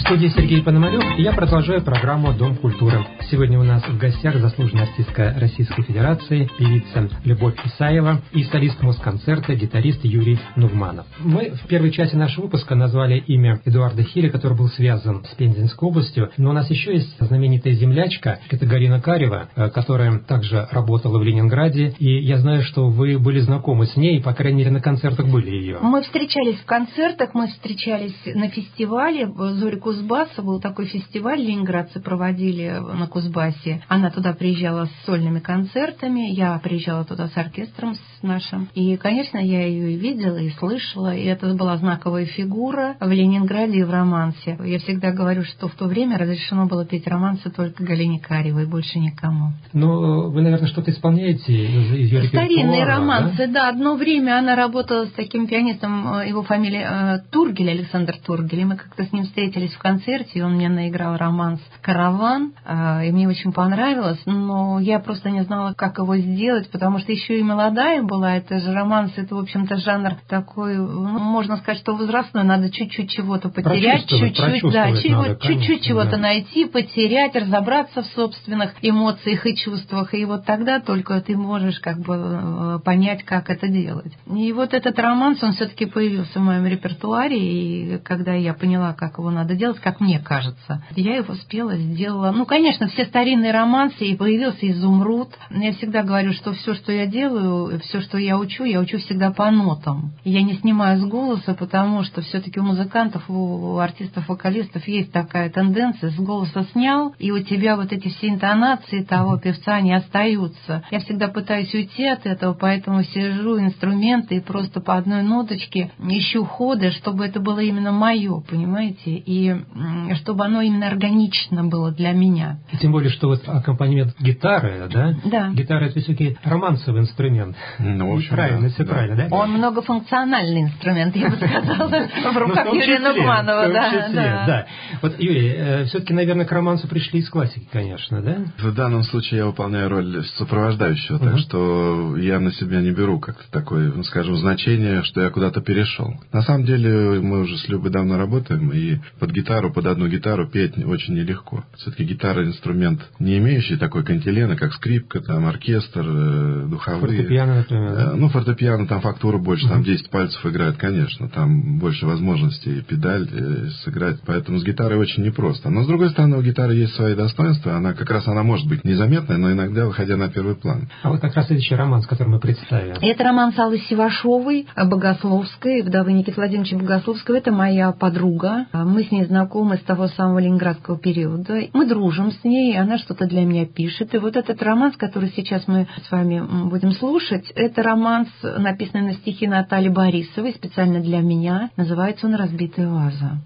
студии Сергей Пономарев, и я продолжаю программу «Дом культуры». Сегодня у нас в гостях заслуженная артистка Российской Федерации, певица Любовь Исаева и солист Москонцерта, гитарист Юрий Нугманов. Мы в первой части нашего выпуска назвали имя Эдуарда Хиля, который был связан с Пензенской областью, но у нас еще есть знаменитая землячка, это Галина Карева, которая также работала в Ленинграде, и я знаю, что вы были знакомы с ней, по крайней мере, на концертах были ее. Мы встречались в концертах, мы встречались на фестивале «Зори Кузбасса», был такой фестиваль, ленинградцы проводили на Кузбассе. Она туда приезжала с сольными концертами, я приезжала туда с оркестром с нашим. И, конечно, я ее и видела, и слышала, и это была знаковая фигура в Ленинграде и в романсе. Я всегда говорю, что в то время разрешено было петь романсы только Галине Каревой, больше никому. Ну, вы, наверное, что-то исполняете из ее репертуара? Старинные романсы, да? Одно время она работала с таким пианистом, его фамилия Тургель, Александр Тургель, и мы как-то с ним встретились в концерте, и он мне наиграл романс «Караван», и мне очень понравилось, но я просто не знала, как его сделать, потому что еще и молодая была, это же романс, это, в общем-то, жанр такой, можно сказать, что возрастной, надо чуть-чуть чего-то потерять, чуть-чуть чего-то найти, потерять, разобраться в собственных эмоциях и чувствах, и вот тогда только ты можешь как бы понять, как это делать. И вот этот романс, он все-таки появился в моем репертуаре, и когда я поняла, как его надо делать, как мне кажется, я его спела, сделала. Ну, конечно, все старинные романсы, и появился «Изумруд». Я всегда говорю, что все, что я делаю, все, что я учу всегда по нотам. Я не снимаю с голоса, потому что все-таки у музыкантов, у артистов, вокалистов есть такая тенденция: с голоса снял, и у тебя вот эти все интонации того певца не остаются. Я всегда пытаюсь уйти от этого, поэтому сижу инструменты и просто по одной ноточке ищу ходы, чтобы это было именно мое, понимаете, и чтобы оно именно органично было для меня. И тем более, что вот аккомпанемент гитары, да? Да. Гитара — это все-таки романсовый инструмент. Ну, в общем, правильно, все правильно, да? Он многофункциональный инструмент, я бы сказала, в руках Юрия Нугманова. Да. Вот, Юрий, все-таки, наверное, к романсу пришли из классики, конечно, да? В данном случае я выполняю роль сопровождающего, так что я на себя не беру как-то такое, скажем, значение, что я куда-то перешел. На самом деле мы уже с Любой давно работаем, и под гитару, под одну гитару петь очень нелегко. Все-таки гитара — инструмент, не имеющий такой кантилены, как скрипка, там, оркестр, духовые. Фортепиано, например. Ну, фортепиано, там фактура больше, там 10 пальцев играет, конечно, там больше возможностей педаль сыграть, поэтому с гитарой очень непросто. Но, с другой стороны, у гитары есть свои достоинства, она как раз может быть незаметной, но иногда выходя на первый план. А вот как раз следующий романс, который мы представим. Это романс Аллы Сивашовой, Богословской, вдовы Никиты Владимировича Богословского. Это моя подруга. Мы с ней знакомы с того самого ленинградского периода. Мы дружим с ней, она что-то для меня пишет. И вот этот романс, который сейчас мы с вами будем слушать, это романс, написанный на стихи Натальи Борисовой, специально для меня. Называется он «Разбитая ваза».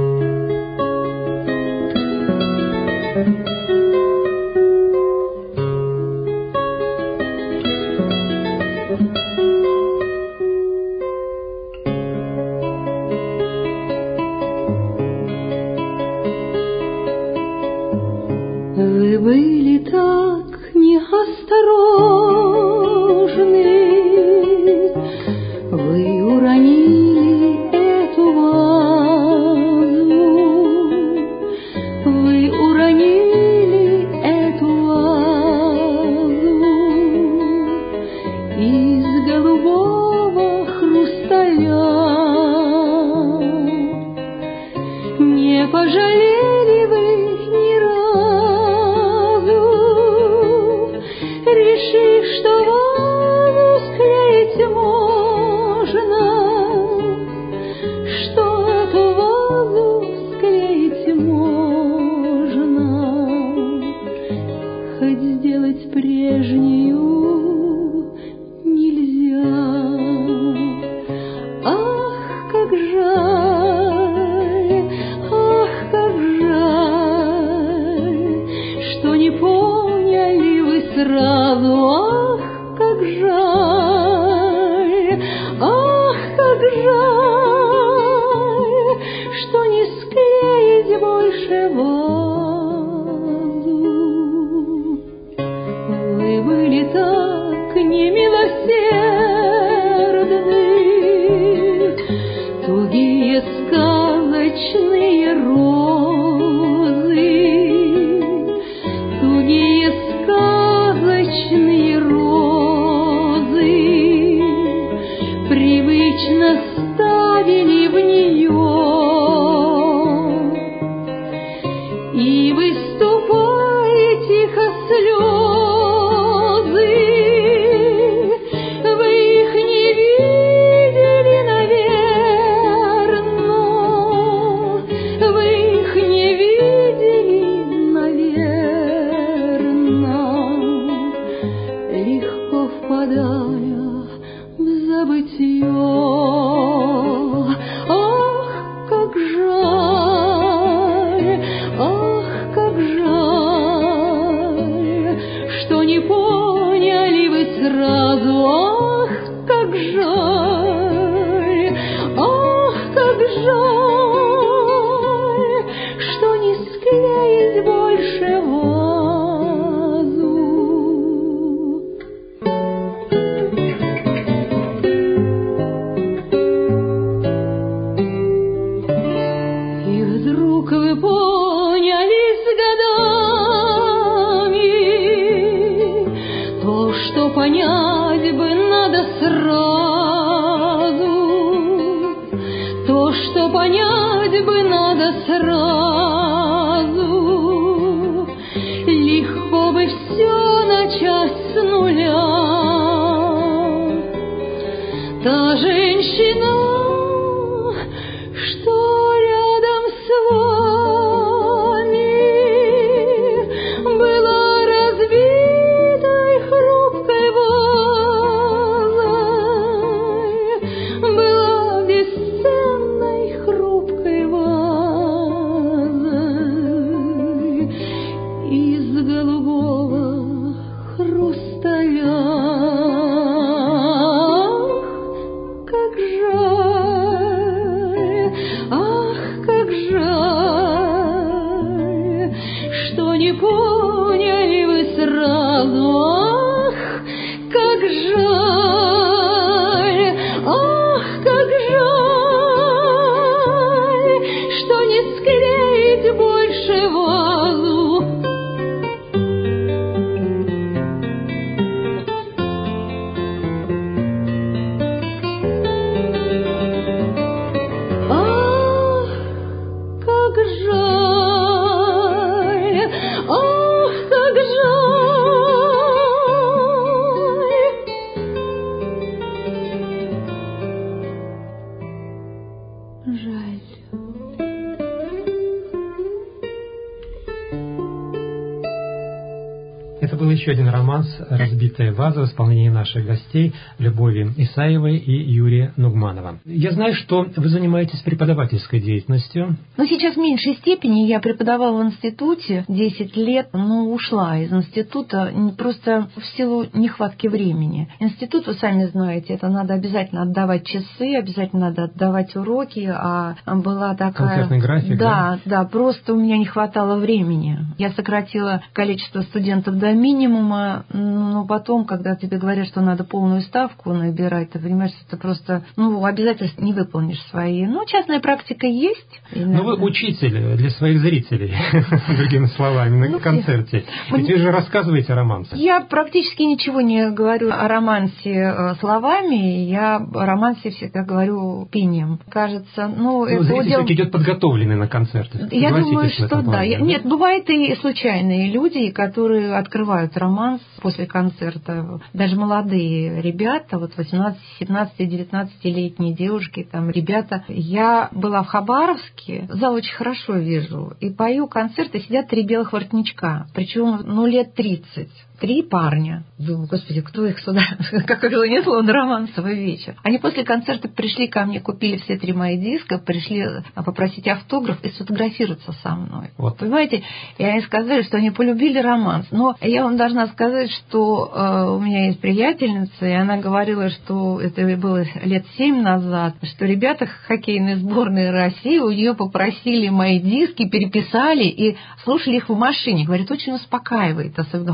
Вы были так неосторожны, вы уронили эту вазу, вы уронили эту вазу из голубого хрусталя. Не пожалели вы ни разу, решив, что вазу склеить можно, что эту вазу склеить можно, хоть сделать прежнюю нельзя. Ах, как жаль, что не поняли вы сразу. Ах, как жаль, что не склеить больше вазу. Вы были так немилосердны, тугие сказочные розы вечно ставили в нее, и выступая тихо слезы, вы их не видели, наверно, вы их не видели, наверно, легко впадая в забытье. Ах, как жаль, что не поняли вы сразу. Ах, как жаль, что не склеить больше вазу. И вдруг вы поняли с годами то, что понять бы надо сразу, то, что понять бы надо сразу. Легко бы все начать с нуля. Та женщина, что рядом с вами, была разбитой хрупкой вазой, была бесценной хрупкой вазой из голубого хрусталя. Как жаль, что не поняли вы сразу. Ах, как жаль, что не склеить больше вазу. Это был еще один романс «Разбитая ваза» в исполнении наших гостей Любови Исаевой и Юрия Нугманова. Я знаю, что вы занимаетесь преподавательской деятельностью. Но сейчас в меньшей степени. Я преподавала в институте 10 лет, но ушла из института просто в силу нехватки времени. Институт, вы сами знаете, это надо обязательно отдавать часы, обязательно надо отдавать уроки, а была такая... Концертный график, да, просто у меня не хватало времени. Я сократила количество студентов до минимума, но потом, когда тебе говорят, что надо полную ставку набирать, ты понимаешь, что ты просто, обязательств не выполнишь свои. Частная практика есть. Но вы учитель для своих зрителей, другими словами, на концерте. Ведь вы же рассказываете романсы. Я практически ничего не говорю о романсе словами, я о романсе всегда говорю пением. Кажется, зритель идет подготовленный на концерты. Я думаю, что да. Нет, бывают и случайные люди, которые открывают романс после концерта. Даже молодые ребята, 18, 17, 19-летние девушки, ребята. Я была в Хабаровске, зал очень хорошо вижу, и пою концерты, сидят 3 белых воротничка, причем лет 30. 3 парня. Думаю, господи, кто их сюда, как их занесло на романсовый вечер. Они после концерта пришли ко мне, купили все 3 мои диска, пришли попросить автограф и сфотографироваться со мной. Понимаете, и они сказали, что они полюбили романс. Но я вам должна сказать, что у меня есть приятельница, и она говорила, что это было лет 7 назад, что ребята хоккейной сборной России у нее попросили мои диски, переписали и слушали их в машине. Говорит, очень успокаивает, особенно в пробках.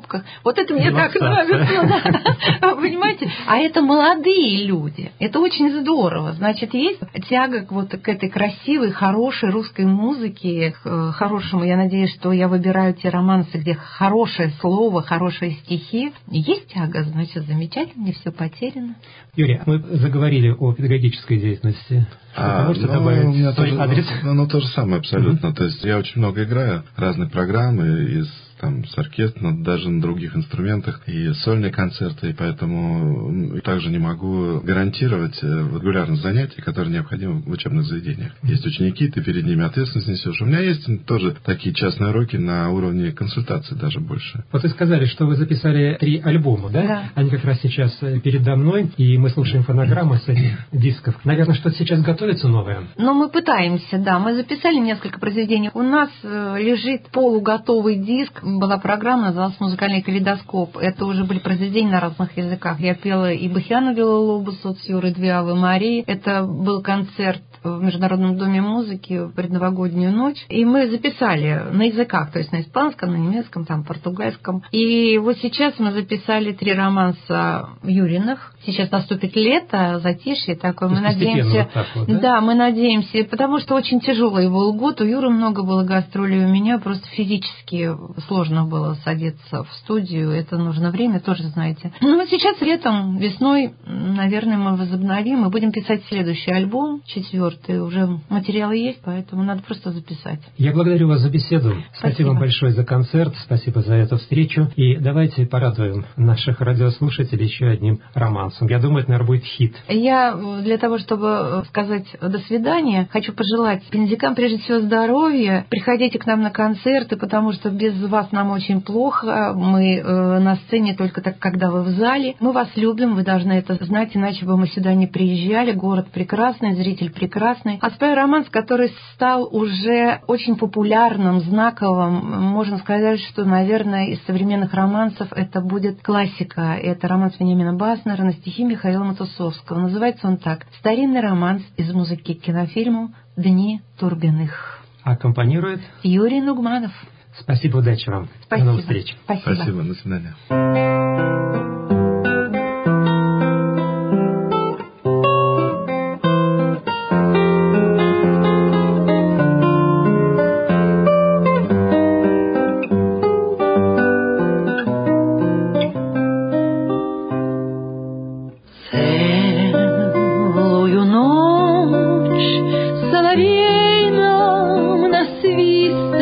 кроссовках. Вот это мне так нравится. Понимаете? А это молодые люди. Это очень здорово. Значит, есть тяга к этой красивой, хорошей русской музыке, к хорошему. Я надеюсь, что я выбираю те романсы, где хорошее слово, хорошие стихи. Есть тяга, значит, замечательно, не все потеряно. Юрий, мы заговорили о педагогической деятельности. Вы можете добавить свой адрес? То же самое абсолютно. То есть я очень много играю, разные программы с оркестром, даже на других инструментах, и сольные концерты, и поэтому также не могу гарантировать регулярность занятий, которые необходимы в учебных заведениях. Есть ученики, ты перед ними ответственность несешь. У меня есть тоже такие частные уроки на уровне консультаций даже больше. Вот вы сказали, что вы записали 3 альбома, да? Да. Они как раз сейчас передо мной, и мы слушаем фонограммы с этих дисков. Наверное, что-то сейчас готовится новое? Но мы пытаемся, да. Мы записали несколько произведений. У нас лежит полуготовый диск. Была программа, называлась «Музыкальный калейдоскоп». Это уже были произведения на разных языках. Я пела и Бахиану Виллалобус от Юры, 2 Авы Марии. Это был концерт в Международном доме музыки в предновогоднюю ночь. И мы записали на языках, то есть на испанском, на немецком, португальском. И вот сейчас мы записали 3 романса Юриных. Сейчас наступит лето, затишье такое. Мы надеемся... Вот так вот, да? Да, мы надеемся, потому что очень тяжелый был год. У Юры много было гастролей, у меня просто физически сложно было садиться в студию. Это нужно время, тоже знаете. Ну вот сейчас летом, весной, наверное, мы возобновим и будем писать следующий альбом, 4-й. Уже материалы есть, поэтому надо просто записать. Я благодарю вас за беседу. Спасибо вам большое за концерт, спасибо за эту встречу. И давайте порадуем наших радиослушателей еще одним романсом. Я думаю, это, наверное, будет хит. Я для того, чтобы сказать до свидания, хочу пожелать пензикам прежде всего здоровья. Приходите к нам на концерты, потому что без вас нам очень плохо. Мы на сцене только так, когда вы в зале. Мы вас любим, вы должны это знать, иначе бы мы сюда не приезжали. Город прекрасный, зритель прекрасный. А спою романс, который стал уже очень популярным, знаковым. Можно сказать, что, наверное, из современных романсов это будет классика. Это романс Вениамина Баснера на стихи Михаила Матусовского. Называется он так: «Старинный романс из музыки к кинофильму «Дни Турбиных». Аккомпанирует Юрий Нугманов. Спасибо, удачи вам. Спасибо. До новых встреч. Спасибо, до свидания.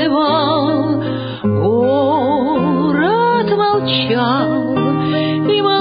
Город молчал, и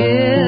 свет.